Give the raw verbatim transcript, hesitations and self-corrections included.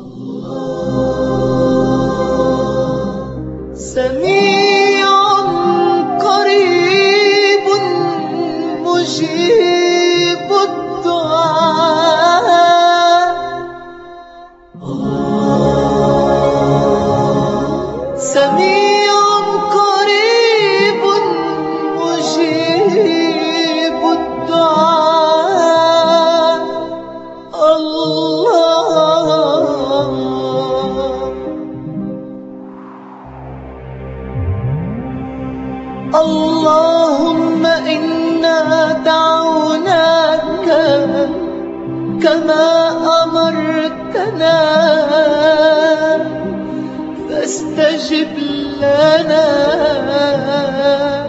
سميع قريب مجيب الدعاء. سميع قريب مجيب الدعاء. الله اللهم إنا دعوناك كما أمرتنا فاستجب لنا.